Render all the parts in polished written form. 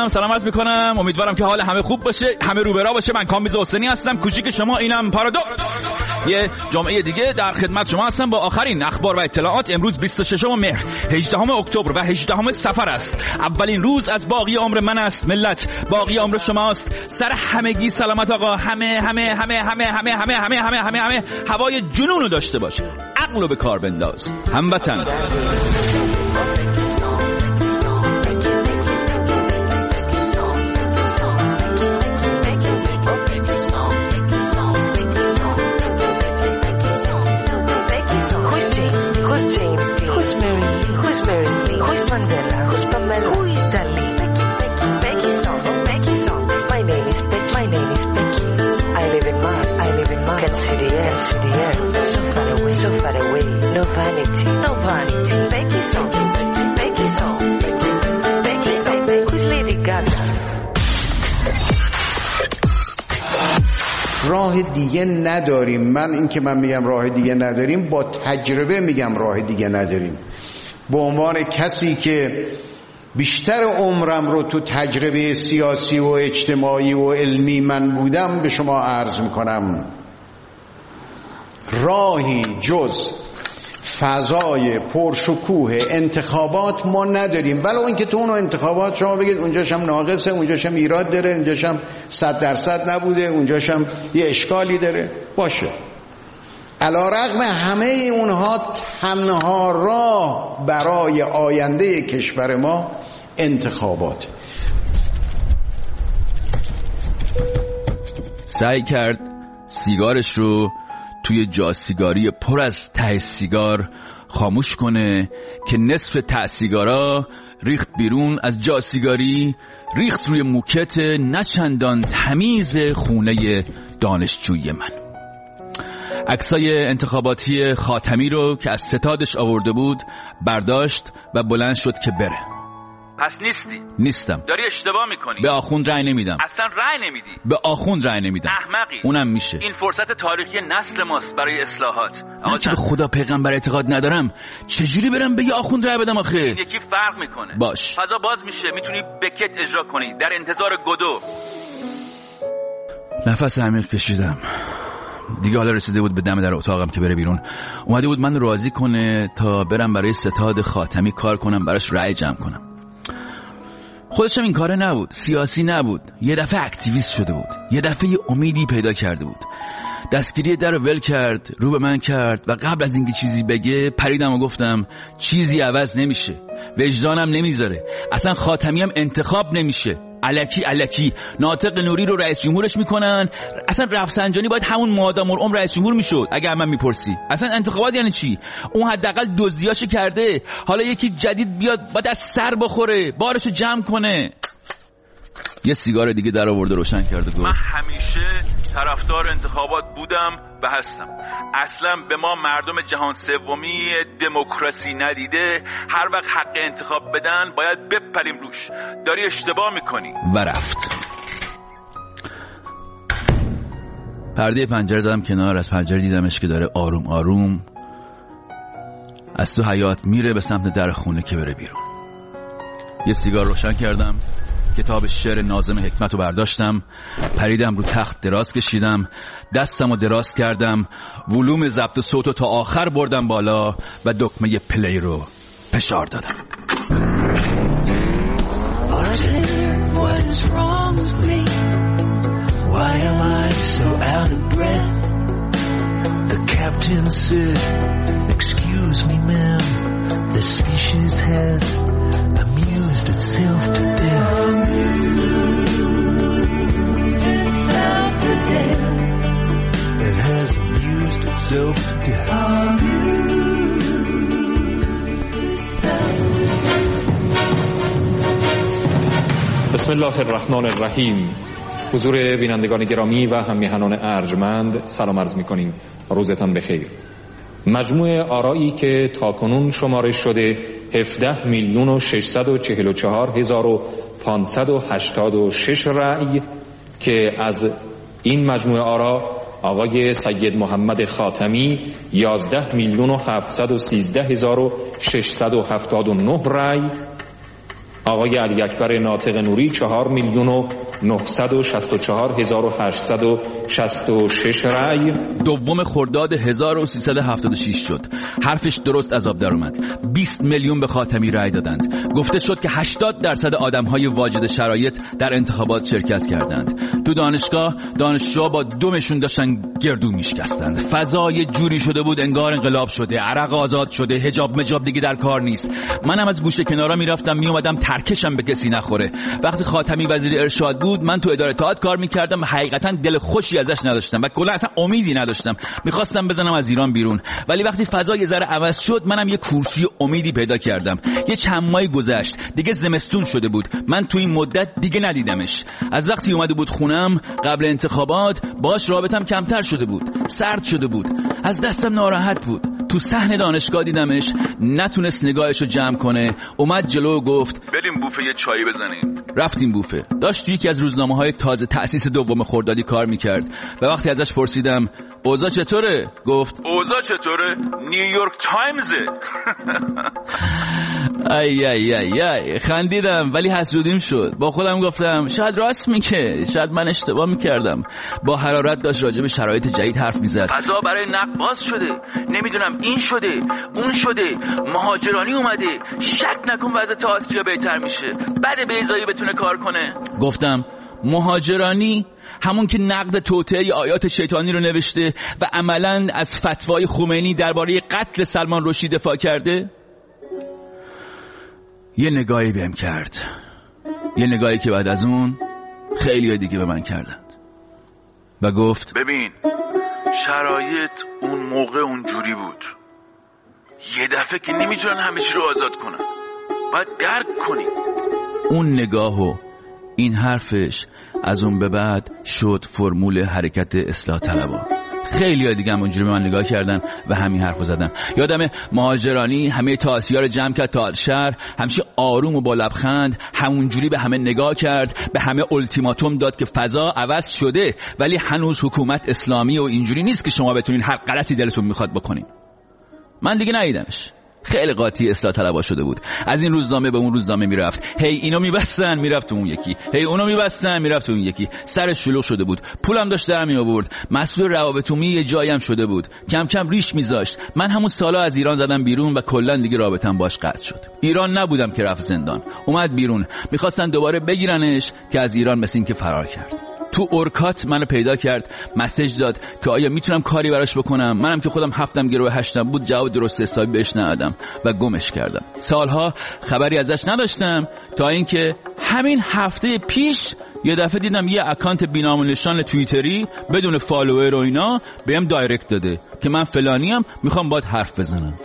سلام عرض میکنم. امیدوارم که حال همه خوب باشه، همه رو به راه باشه. من کامیز حسینی هستم، کوچیک شما، اینم پارادوکس. یه جمعه دیگه در خدمت شما هستم با آخرین اخبار و اطلاعات. امروز 26 مهر، 18 اکتبر و 18 صفر است. اولین روز از باقی عمر من است. ملت، باقی عمر شماست. سر همگی سلامت آقا. همه هوای جنونو داشته باش. عقلو به کار بنداز. هموطن. راه دیگه نداریم. من میگم راه دیگه نداریم، با تجربه میگم راه دیگه نداریم. به عنوان کسی که بیشتر عمرم رو تو تجربه سیاسی و اجتماعی و علمی من بودم، به شما عرض میکنم راهی جز فضای پرشکوه انتخابات ما نداریم. ولو اینکه تو اون انتخابات شما بگید اونجاش هم ناقصه، اونجاش هم ایراد داره، اونجاش هم 100% نبوده، اونجاش هم یه اشکالی داره، باشه. علیرغم همه اونها، تنها راه برای آینده کشور ما انتخابات. سعی کرد سیگارش رو توی جا سیگاری پر از ته سیگار خاموش کنه که نصف ته سیگارا ریخت بیرون از جا سیگاری، ریخت روی موکت نچندان تمیز خونه دانشجوی من. عکسای انتخاباتی خاتمی رو که از ستادش آورده بود برداشت و بلند شد که بره. پس نیستی؟ نیستم. داری اشتباه میکنی. به آخوند رأی نمیدم. اصلا رأی نمیدی. به آخوند رأی نمیدم. احمقی. اونم میشه. این فرصت تاریخی نسل ماست برای اصلاحات. من که به خدا پیغمبر اعتقاد ندارم، چجوری برم به یه آخوند رأی بدم آخه؟ این یکی فرق میکنه. باش. فضا باز میشه، میتونی بکت اجرا کنی در انتظار گدو. نفس عمیق کشیدم. دیگه حالا رسیده بود به دم در اتاقم که بره بیرون. اومده بود من راضی کنه تا برم برای ستاد خاتمی کار کنم، براش رأی جمع کنم. خودش هم این کاره نبود، سیاسی نبود، یه دفعه اکتیویست شده بود، یه دفعه یه امیدی پیدا کرده بود. دستگیری در رو ول کرد، رو به من کرد و قبل از اینکه چیزی بگه پریدم و گفتم چیزی عوض نمیشه، وجدانم نمیذاره، اصلا خاتمی هم انتخاب نمیشه. الکی ناطق نوری رو رئیس جمهورش میکنن. اصلا رفسنجانی باید همون مادام العمر رئیس جمهور میشد. اگر من میپرسی اصلا انتخابات یعنی چی؟ اون حداقل دزدیاشو کرده، حالا یکی جدید بیاد باید از سر بخوره، بارشو جمع کنه. یه سیگار دیگه در آورده روشن کرد و گفت من همیشه طرفدار انتخابات بودم و هستم. اصلا به ما مردم جهان سومی دموکراسی ندیده هر وقت حق انتخاب بدن باید بپریم روش. داری اشتباه میکنی. و رفت. پرده پنجره زدم کنار، از پنجره دیدمش که داره آروم آروم از تو حیاط میره به سمت در خونه که بره بیرون. یه سیگار روشن کردم، کتاب شعر ناظم حکمت رو برداشتم، پریدم رو تخت دراز کشیدم، دستم رو دراز کردم، ولوم ضبط صوت رو تا آخر بردم بالا و دکمه پلی رو فشار دادم. Amused itself to death. Amused itself to death. It has amused itself to death. Amused itself. بسم الله الرحمن الرحیم. حضور بینندگان گرامی و هم‌میهنان ارجمند سلام عرض می‌کنیم. روزتان بخیر. مجموع آرایی که تاکنون شمارش شده 17,644,586 رأی که از این مجموع آرا آقای سید محمد خاتمی 11,713,679 رأی، آقای علی اکبر ناطق نوری 4,964,866 رأی. دوم خرداد 1376 شد. حرفش درست از آب در اومد. 20 میلیون به خاتمی رأی دادند. گفته شد که 80% آدم‌های واجد شرایط در انتخابات شرکت کردند. تو دانشگاه دانشجوها با دمشون داشتن گردو میشکستند. فضا یه جوری شده بود انگار انقلاب شده، عرق آزاد شده، حجاب مجاب دیگه در کار نیست. منم از گوشه کنارا میرفتم میومدم ترکشم به کسی نخوره. وقتی خاتمی وزیر ارشاد بود من تو اداره اطلاعات کار میکردم و حقیقتا دل خوشی ازش نداشتم و کلا اصلا امیدی نداشتم. میخواستم بزنم از ایران بیرون، ولی وقتی فضا یه ذره عوض شد منم یه کورسی امیدی پیدا کردم. یه چند ماهی گذشت، دیگه زمستون شده بود. من تو این مدت دیگه ندیدمش. از وقتی اومده بود خونم قبل انتخابات باهاش رابطم کمتر شده بود. سرد شده بود. از دستم ناراحت بود. تو صحن دانشگاه دیدمش، نتونست نگاهشو جمع کنه. اومد جلو و گفت بریم بوفه یه چایی بزنیم. رفتیم بوفه. داشت توی یکی از روزنامه‌های تازه تأسیس دوم خردادی کار میکرد و وقتی ازش پرسیدم اوضاع چطوره؟ گفت اوضاع چطوره؟ نیویورک تایمزه. ای ای ای ای خندیدم ولی حسودیم شد. با خودم گفتم شاید راست میگه، شاید من اشتباه میکردم. با حرارت داشت راجع به شرایط جدید حرف میزد. فضا برای نقد باز شده، نمیدونم این شده اون شده، مهاجرانی اومده، شک نکن وضع تئاتریا بهتر میشه، بعد بیضایی بتونه کار کنه. گفتم مهاجرانی همون که نقد توطئه آیات شیطانی رو نوشته و عملاً از فتوای خمینی درباره قتل سلمان رشدی دفاع کرده؟ یه نگاهی بهم کرد، یه نگاهی که بعد از اون خیلی دیگه به من کردند و گفت ببین شرایط اون موقع اونجوری بود، یه دفعه که نمیتونن همه چی رو آزاد کنن، باید درک کنی. اون نگاه و این حرفش از اون به بعد شد فرمول حرکت اصلاح طلبا. خیلی ها دیگه هم اونجوری به من نگاه کردن و همین حرفو زدن. یادم مهاجرانی همه تئاتریا رو جمع کرد تا شهر، همیشه آروم و با لبخند همونجوری به همه نگاه کرد، به همه التیماتوم داد که فضا عوض شده ولی هنوز حکومت اسلامی و اینجوری نیست که شما بتونین هر غلطی دلتون میخواد بکنین. من دیگه ندیدمش. خیلی قاطی اصلاح طلبا شده بود. از این روزنامه به اون روزنامه میرفت، هی اینو میبستن میرفت اون یکی، هی اونو میبستن میرفت اون یکی. سرش شلوغ شده بود، پولم داشت در می آورد، مسئول روابط عمومی یه جایی هم شده بود، کم کم ریش میذاشت. من همون سالا از ایران زدم بیرون و کلا دیگه رابطم باش قطع شد. ایران نبودم که رفت زندان، اومد بیرون. میخواستن دوباره بگیرنش که از ایران مثل این که فرار کرد. تو اورکات منو پیدا کرد، مسیج داد که آیا میتونم کاری براش بکنم. منم که خودم 7 گروه 8 بود جواب درست حسابی بهش ندادم و گمش کردم. سالها خبری ازش نداشتم تا اینکه همین هفته پیش یه دفعه دیدم یه اکانت بی‌نام و نشان توییتری بدون فالوور و اینا بهم دایرکت داده که من فلانیم، میخوام باهات حرف بزنم.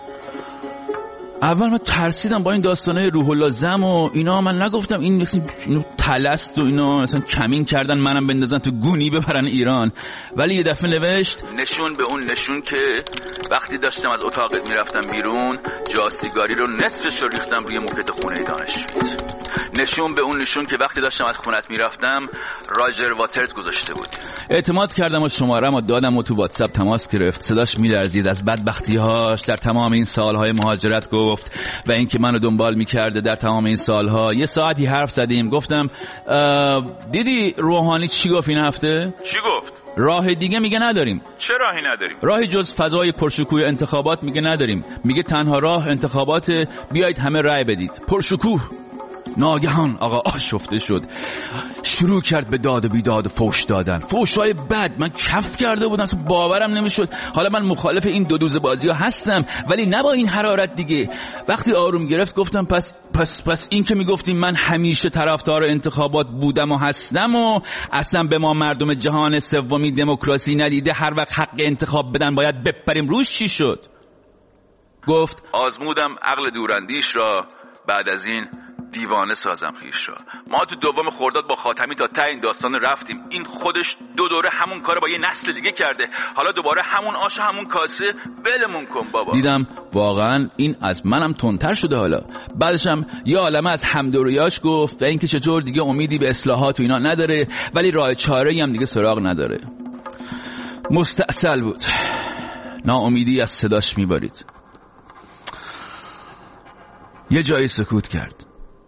اول من ترسیدم با این داستانه روح الله زم و اینا. من نگفتم این اینو طلست و اینا مثلا کمین کردن منم بندازن تو گونی ببرن ایران. ولی یه دفعه نوشت نشون به اون نشون که وقتی داشتم از اتاقت میرفتم بیرون جا سیگاری رو نصفش رو ریختم روی موکت خونه دانشجویت. نشون به اون نشون که وقتی داشتم از خونت میرفتم راجر واترز گذاشته بود. اعتماد کردم و شماره‌ام رو دادم و تو واتساپ تماس گرفت. صداش میلرزید از بدبختی‌هاش در تمام این سال‌های مهاجرت گفت و اینکه منو دنبال می‌کرده در تمام این سال‌ها. یه ساعتی حرف زدیم. گفتم دیدی روحانی چی گفت این هفته؟ چی گفت؟ راه دیگه میگه نداریم. چه راهی نداریم؟ راهی جز فضای پرشکوه انتخابات میگه نداریم. میگه تنها راه انتخابات، بیایید همه رأی بدید. پرشکوه. ناگهان آقا آشفته شد، شروع کرد به داد و بیداد و فوش دادن، فوشای بد. من کف کرده بودم، اصلا باورم نمیشد. حالا من مخالف این دو دوز بازی ها هستم ولی نه با این حرارت دیگه. وقتی آروم گرفت گفتم پس این که میگفتیم من همیشه طرفدار انتخابات بودم و هستم و اصلا به ما مردم جهان سومی دموکراسی ندیده هر وقت حق انتخاب بدن باید بپریم روش، چی شد؟ گفت آزمودم عقل دوراندیش را، بعد از این دیوانه سازم خیش را. ما تو دوم خرداد با خاتمی تا ته این داستان رفتیم. این خودش 2 دوره همون کارو با یه نسل دیگه کرده، حالا دوباره همون آش همون کاسه. ولمون کن بابا. دیدم واقعا این از منم تندتر شده. حالا بعدش هم یه عالمه از همدوریاش گفت و اینکه چطور دیگه امیدی به اصلاحات و اینا نداره ولی راه چاره‌ای هم دیگه سراغ نداره. مستعسل بود، ناامیدی از صداش میبارید. یه جایی سکوت کرد.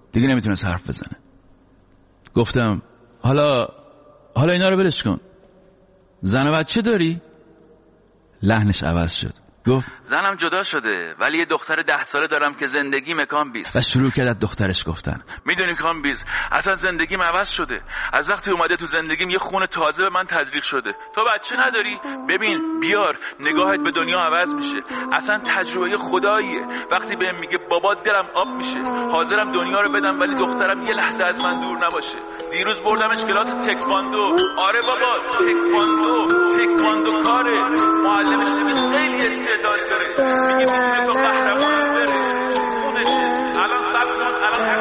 دیگه نمیتونست حرف بزنه. گفتم حالا اینا رو ولش کن. زن و بچه داری؟ لحنش عوض شد. گفت زنم جدا شده ولی یه دختر 10 ساله دارم که زندگی مکان بیز. و شروع کرد دخترش گفتن میدونی کام بیز، اصلا زندگیم عوض شده. از وقتی اومده تو زندگیم یه خون تازه به من تزریق شده. تو بچه نداری؟ ببین بیار، نگاهت به دنیا عوض میشه. اصلا تجربه خداییه. وقتی بهم میگه بابا دلم آب میشه، حاضرم دنیا رو بدم ولی دخترم یه لحظه از من دور نباشه. دیروز بردمش کلاس تکواندو. آره بابا تکواندو کاره. معلمش نمیشه خیلی استعداد داره. میگه میتونه تو قهرمان بره. خودشه. الان سبزان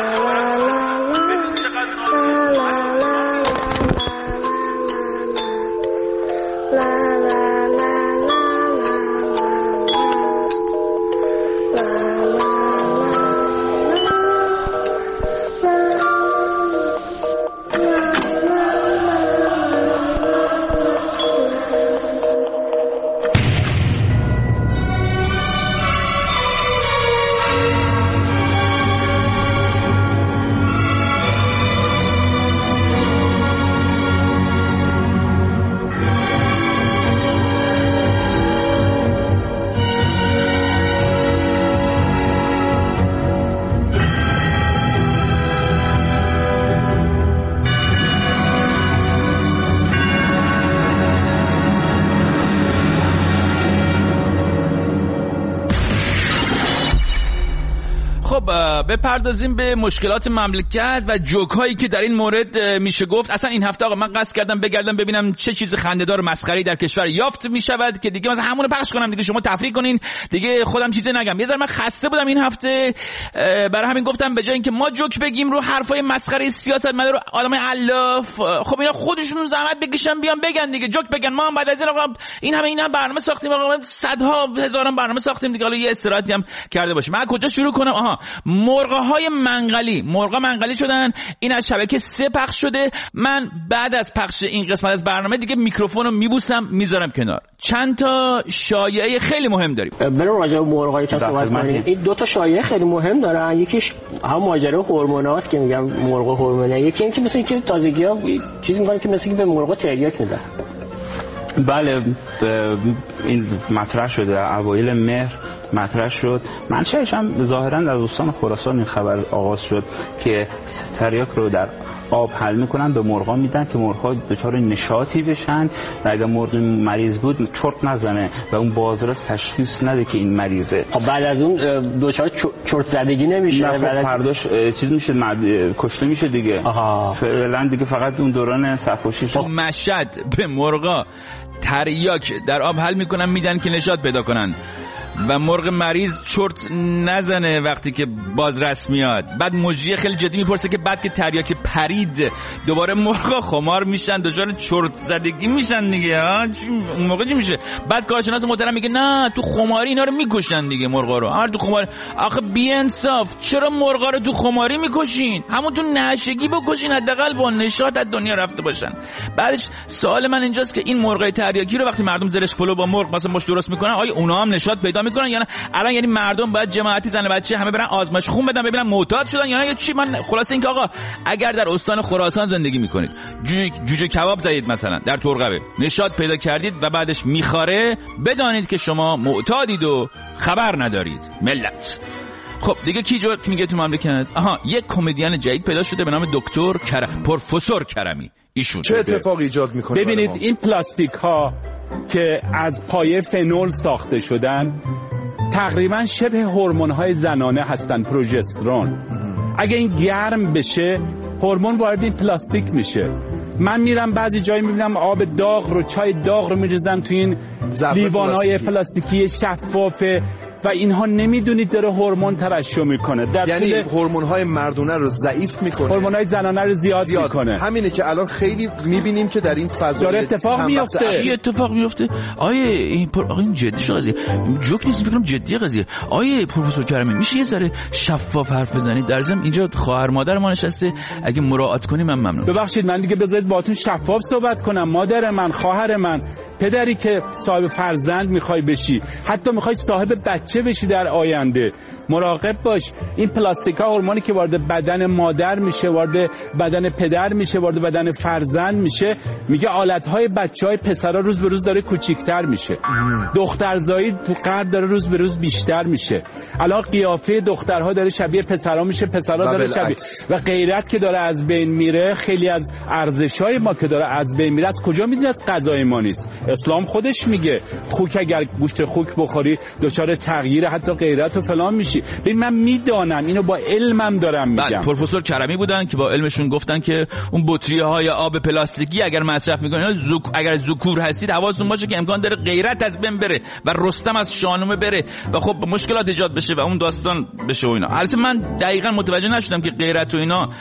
بپردازیم به مشکلات مملکت و جوک هایی که در این مورد میشه گفت. اصلا این هفته آقا من قصد کردم بگردم ببینم چه چیز خنده‌دار و مسخره‌ای در کشور یافت میشود که دیگه مثلا همون رو پخش کنم دیگه شما تفریح کنین دیگه، خودم چیزی نگم. یه ذره من خسته بودم این هفته، برای همین گفتم به جای اینکه ما جوک بگیم رو حرفای مسخره سیاستمدار و آدمای علاف، خب اینا خودشون زحمت بکشن بیان بگن دیگه، جوک بگن. ما هم بعد از این آقا این برنامه ساختیم، آقا صدها هزاران برنامه ساختیم دیگه، حالا یه استراحتی هم کرده باشیم. من کجا شروع کنم؟ مرغ‌های منقلی شدن. این از شبکه 3 پخش شده. من بعد از پخش این قسمت از برنامه دیگه میکروفون رو میبوسم میذارم کنار. چند تا شایعه خیلی مهم داریم. بریم راجع به مرغ‌های صحبت کنیم. این 2 تا شایعه خیلی مهم دارن. یکیش هم ماجرا هورموناست که میگم مرغ هورمونه، یکی اینکه مثلا اینکه تازگی‌ها چیزی میگن که مثلا به مرغ تریاک میدن. بله این مطرح شده اوایل مهر مطرح شد. منشأش هم ظاهرا در استان خراسان این خبر آغاز شد که تریاک رو در آب حل میکنن به مرغا میدن که مرغا دچار نشاطی بشن و اگر مرغ مریض بود چرت نزنه و اون بازرس تشخیص نده که این مریضه. بعد از اون دچار چرت زدگی نمیشه، بعد فرداش چیز میشه کشته میشه دیگه. فعلا دیگه فقط اون دوران سرخوشیش. مشهد به مرغا تریاک در آب حل میکنن میدن که نشاط پیدا کنن و مرغ مریض چرت نزنه وقتی که بازرس میاد. بعد مجری خیلی جدی میپرسه که بعد که تریاک پرید دوباره مرغا خمار میشن، دچار چرت زدگی میشن دیگه. اون موقع چی میشه؟ بعد کارشناس محترم میگه نه تو خماری اینا رو میکشن دیگه مرغا رو. هر تو خماری. آخه بی انصاف، چرا مرغا رو تو خماری میکشین؟ همون تو نشگی بکشین، حداقل با نشاط از دنیا رفته باشن. بعدش سوال من اینجاست که این مرغای تریاکی رو وقتی مردم زرش پلو با مرغ مثلا مش درست میکنن، آیا اونها هم نشاط پیدا میکنن یا نه؟ الان یعنی مردم باید جماعتی زن و بچه همه برن آزمایش خون بدن ببینن معتاد شدن یا نه یا چی؟ من خلاصه اینکه آقا اگر در استان خراسان زندگی میکنید، جوجه کباب زدید مثلا در ترقبه، نشاط پیدا کردید و بعدش میخاره، بدانید که شما معتادید و خبر ندارید ملت. خب دیگه کی جوک میگه تو مملکت؟ یک کمدین جدید پیدا شده به نام دکتر پروفسور کرمی. ایشون چه اتفاقی ایجاد میکنه؟ ببینید این پلاستیک ها که از پایه فنول ساخته شدن تقریبا شبه هورمون های زنانه هستن، پروژسترون. اگه این گرم بشه هورمون وارد این پلاستیک میشه. من میرم بعضی جایی میبینم آب داغ رو، چای داغ رو میریزن تو این لیوان های پلاستیکی شفافه و اینها نمیدونید داره هورمون ترشح میکنه. یعنی هورمون های مردونه رو ضعیف میکنه، هورمون های زنانه رو زیاد میکنه. همینه که الان خیلی میبینیم که در این فضا داره اتفاق میفته. چی اتفاق میفته؟ آیه این جدی شو قضیه، جوک نیست، فکر کنم جدیه قضیه. آیه پروفسور کرمی میشه یه ذره شفاف حرف بزنید؟ در ضمن اینجا خواهر مادر ما نشسته، اگه مراعات کنی من ممنون. ببخشید من دیگه بذارید باهاتون شفاف صحبت کنم. مادر من، خواهر من پدری که صاحب فرزند میخوای بشی، حتی میخوای صاحب بچه بشی در آینده، مراقب باش. این پلاستیکا هورمونی که وارد بدن مادر میشه، وارد بدن پدر میشه، وارد بدن فرزند میشه، میگه آلتهای بچهای پسرا روز به روز داره کوچیک‌تر میشه، دخترزایی تو قد داره روز به روز بیشتر میشه. الان قیافه دخترها داره شبیه پسرا میشه، پسرا داره شبیه، و غیرت که داره از بین میره. خیلی از ارزش‌های ما که داره از بین میره، از کجا میدونی؟ از غذای ما نیست. اسلام خودش میگه خوک، اگر گوشت خوک بخوری دچار تغییر حتی غیرت و فلان میشی. ببین من میدانم اینو، با علمم دارم میگم. پروفسور کرمی بودن که با علمشون گفتن که اون بطری‌های آب پلاستیکی اگر مصرف میکنید، اگر ذکور هستید حواستون باشه که امکان داره غیرت از بین بره و رستم از شاهنامه بره و خب مشکلات ایجاد بشه و اون داستان بشه و اینا. البته من دقیقاً متوجه نشدم که غیرت و اینا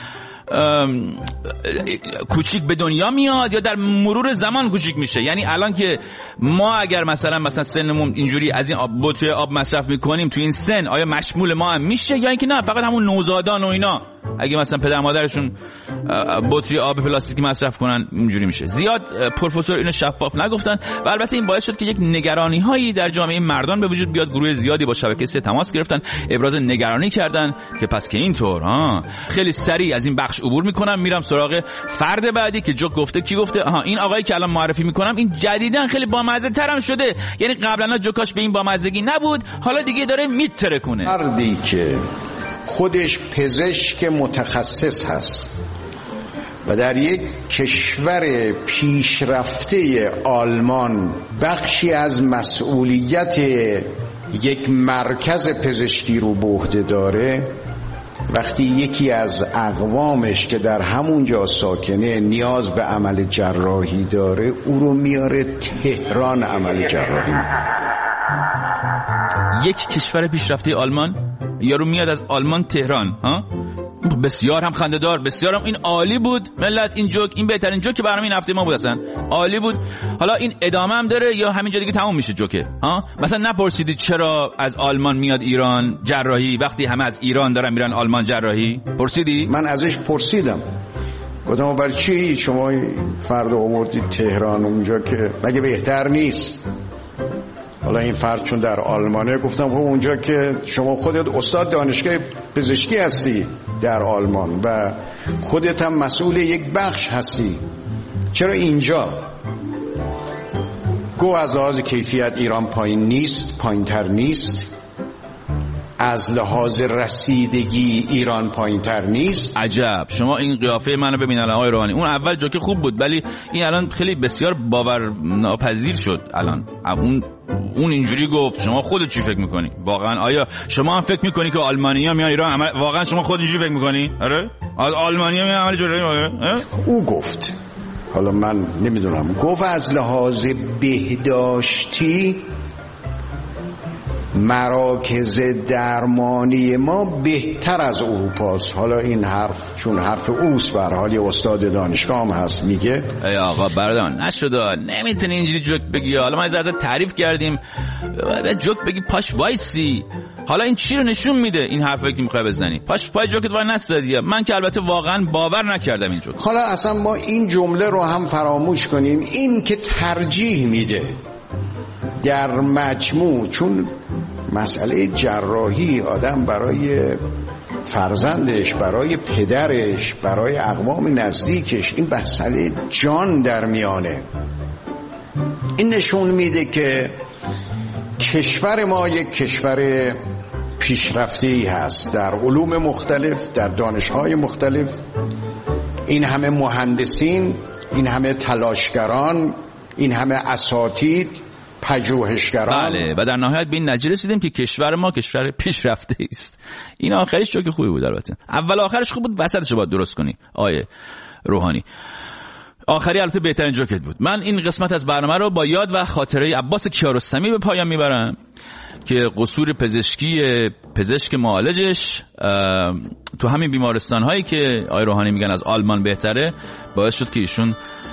کوچیک به دنیا میاد یا در مرور زمان کوچیک میشه. یعنی الان که ما اگر مثلا سنمون اینجوری از این بطری آب مصرف میکنیم تو این سن، آیا مشمول ما هم میشه یا اینکه نه فقط همون نوزادان و اینا اگه مثلا پدر مادرشون بطری آب پلاستیکی مصرف کنن اینجوری میشه؟ زیاد پروفسور اینو شفاف نگفتن و البته این باعث شد که یک نگرانی هایی در جامعه مردان به وجود بیاد. گروه زیادی با شبکه 3 تماس گرفتن، ابراز نگرانی کردن که پس که اینطور خیلی سریع از این بخش عبور میکنم، میرم سراغ فرد بعدی که جوک گفته. کی گفته؟ این آقایی که الان معرفی میکنم، این جدیدن خیلی بامزه ترم شده. یعنی قبلا جوکاش به این بامزگی نبود، حالا دیگه داره میترکونه. فردی که خودش پزشک متخصص هست و در یک کشور پیشرفته آلمان بخشی از مسئولیت یک مرکز پزشکی رو به عهده داره، وقتی یکی از اقوامش که در همون جا ساکنه نیاز به عمل جراحی داره، او رو میاره تهران عمل جراحی. یک کشور پیشرفته آلمان، یارو میاد از آلمان تهران. بسیار هم خنده‌دار، بسیار هم این عالی بود ملت. این جوک، این بهترین جوک برنامه این هفته ما بود، اصلا عالی بود. حالا این ادامه هم داره یا همینجا دیگه تموم میشه جوکه؟ مثلا نپرسیدید چرا از آلمان میاد ایران جراحی وقتی همه از ایران دارن میرن آلمان جراحی؟ پرسیدی؟ من ازش پرسیدم، گفتم برای چی شما فرد آوردید تهران اونجا که مگه بهتر نیست؟ حالا این فرد چون در آلمانه، گفتم خب اونجا که شما خودت استاد دانشگاه پزشکی هستی در آلمان و خودت هم مسئول یک بخش هستی، چرا اینجا؟ گو از لحاظ کیفیت ایران پایین نیست، پایین تر نیست. از لحاظ رسیدگی ایران پایین تر نیست. عجب، شما این قیافه منو ببین الان آقای روحانی. اون اول جوک خوب بود ولی این الان خیلی بسیار باور ناپذیر شد. الان اون اینجوری گفت، شما خودت چی فکر میکنی؟ واقعا آیا شما هم فکر میکنی که آلمانی‌ها میان ایران واقعا شما خودت اینجوری فکر میکنی؟ آره؟ آلمانی‌ها میان عمل جراحی؟ او گفت، حالا من نمیدونم، گفت از لحاظ بهداشتی مراکز درمانی ما بهتر از اروپاست. حالا این حرف چون حرف اوست، به هر حال یه استاد دانشگاه هم هست میگه. ای آقا بردان نشده، نمیتونی اینجوری جوک بگی. حالا ما ازت تعریف کردیم، جوک بگی پاش وایسی. حالا این چی رو نشون میده این حرفایی که میخوای بزنی؟ پاش پای جوکت وای نستادی. من که البته واقعا باور نکردم این جوک. حالا اصلا ما این جمله رو هم فراموش کنیم، این که ترجیح میده در مجموع، چون مسئله جراحی آدم برای فرزندش، برای پدرش، برای اقوام نزدیکش، این مسئله جان در میانه. این نشون میده که کشور ما یک کشور پیشرفته‌ای هست در علوم مختلف، در دانش‌های مختلف. این همه مهندسین، این همه تلاشگران، این همه اساتید، پژوهشگران. بله، و در نهایت به این نتیجه رسیدیم که کشور ما کشور پیشرفته است. این آخرش جوک خوبی بود. البته اول آخرش خوب بود، وسطش رو باید درست کنی آیه روحانی. آخری البته بهترین جوکت بود. من این قسمت از برنامه رو با یاد و خاطره عباس کیارستمی به پایان میبرم که قصور پزشکی پزشک معالجش تو همین بیمارستان هایی که آیه روحانی میگن از آلمان بهتره باعث شد که ایشون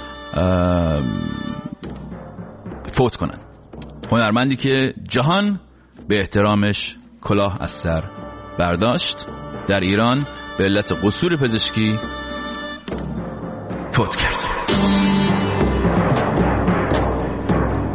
فوت کنن. هنرمندی که جهان به احترامش کلاه از سر برداشت، در ایران به علت قصور پزشکی فوت کرد.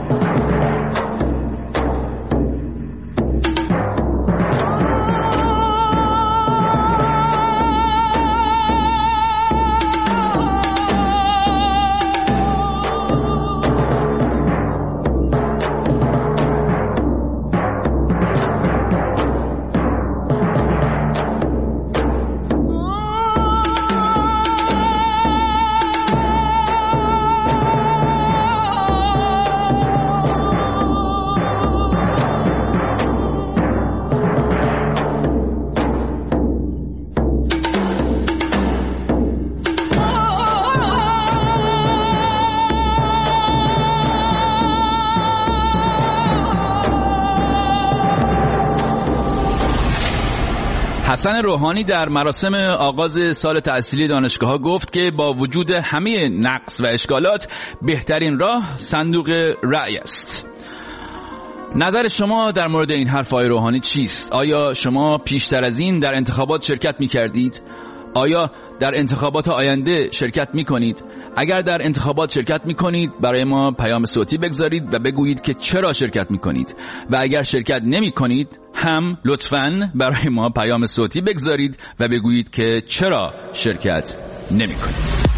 حسن روحانی در مراسم آغاز سال تحصیلی دانشگاه‌ها گفت که با وجود همه نقص و اشکالات بهترین راه صندوق رأی است. نظر شما در مورد این حرف آقای روحانی چیست؟ آیا شما پیشتر از این در انتخابات شرکت می‌کردید؟ آیا در انتخابات آینده شرکت می‌کنید؟ اگر در انتخابات شرکت می‌کنید برای ما پیام صوتی بگذارید و بگویید که چرا شرکت می‌کنید و اگر شرکت نمی‌کنید هم لطفاً برای ما پیام صوتی بگذارید و بگویید که چرا شرکت نمی‌کنید.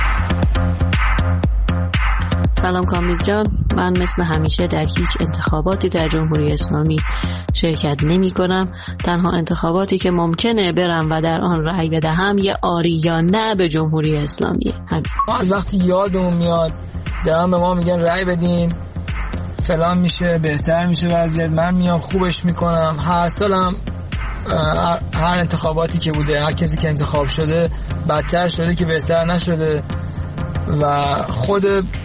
سلام کامبیز جان، من مثل همیشه در هیچ انتخاباتی در جمهوری اسلامی شرکت نمی کنم. تنها انتخاباتی که ممکنه برم و در آن رأی بدهم یه آری یا نه به جمهوری اسلامی. همین وقتی یادمون میاد دارن به ما میگن رأی بدین فلان میشه، بهتر میشه وضعیت، من میام خوبش میکنم. هر سالم هر انتخاباتی که بوده هر کسی که انتخاب شده بدتر شده که بهتر نشده و خود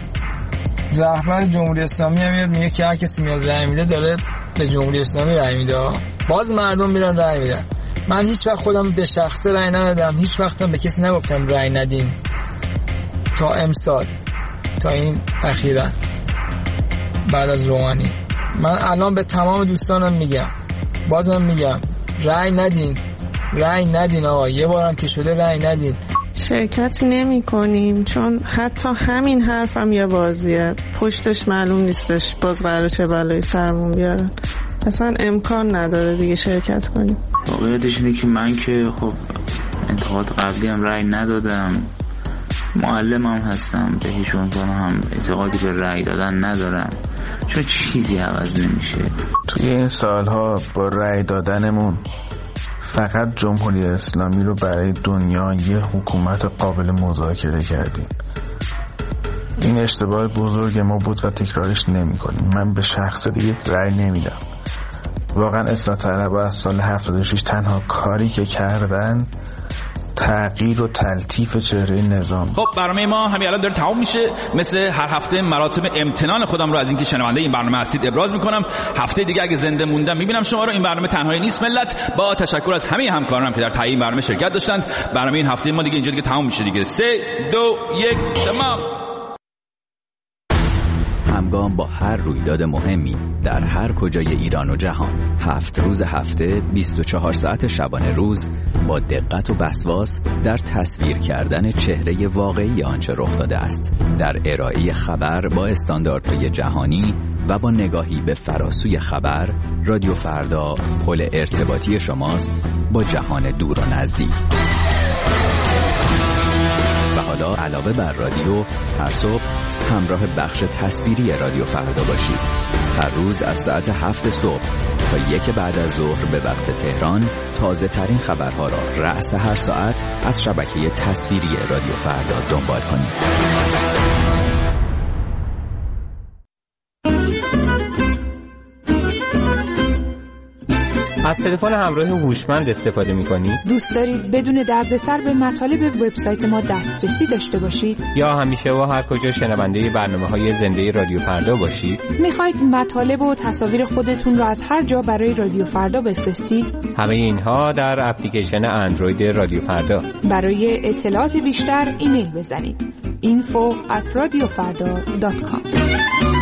رهبر جمهوری اسلامی هم میاد میگه که هر کسی میاد رأی میده داره به جمهوری اسلامی رأی میده. باز مردم میرن رأی میدن. من هیچ وقت خودم به شخصه رأی ندادم، هیچ وقتم به کسی نگفتم رأی ندین تا امسال، تا این اخیرا بعد از روحانی. من الان به تمام دوستانم میگم، بازم میگم رأی ندین، رأی ندین آقا، یه بارم که شده رأی ندین. شرکت نمی کنیم چون حتی همین حرفم یه بازیه، پشتش معلوم نیستش باز قراره چه بلایی سرمون بیارن. اصلا امکان نداره دیگه شرکت کنیم. واقعیتش اینه که من که خب انتخابات قبلی هم رأی ندادم، معلمم هستم، به هیچ عنوان هم اعتقادی به رأی دادن ندارم چون چیزی عوض نمیشه. توی این سالها با رأی دادنمون فقط جمهوری اسلامی رو برای دنیا یه حکومت قابل مذاکره کردیم. این اشتباه بزرگ ما بود و تکرارش نمی کنیم. من به شخص دیگه رأی نمیدم. واقعا اصلاح طلبها از سال 76 تنها کاری که کردن تغییر و تلطیف چهره نظام. خب برنامه ما همین الان داره تمام میشه. مثل هر هفته مراتب امتنان خودم رو از اینکه شنونده این برنامه هستید ابراز میکنم. هفته دیگه اگه زنده موندم میبینم شما رو. این برنامه تنهایی نیست ملت. با تشکر از همه همکارانم که در تهیه برنامه شرکت داشتند. برنامه این هفته ما دیگه اینجا دیگه تمام میشه دیگه. 3 2 1 تمام. همگام با هر رویداد مهمی در هر کجای ایران و جهان 7 روز هفته 24 ساعت شبانه روز با دقت و وسواس در تصویر کردن چهره واقعی آنچه رخ داده است، در ارائه خبر با استانداردهای جهانی و با نگاهی به فراسوی خبر. رادیو فردا پل ارتباطی شماست با جهان دور و نزدیک. و حالا علاوه بر رادیو هر صبح همراه بخش تصویری رادیو فردا باشید. هر روز از ساعت 7 صبح تا 1 بعد از ظهر به وقت تهران تازه ترین خبرها را رأس هر ساعت از شبکه تصویری رادیو فردا دنبال کنید. از تلفن همراه هوشمند استفاده می‌کنید؟ دوست دارید بدون دردسر به مطالب وبسایت ما دسترسی داشته باشید؟ یا همیشه و هر کجا شنونده برنامه‌های زنده رادیو فردا باشید؟ می‌خواید مطالب و تصاویر خودتون را از هر جا برای رادیو فردا بفرستید؟ همه اینها در اپلیکیشن اندروید رادیو فردا. برای اطلاعات بیشتر ایمیل بزنید info@radiofarda.com.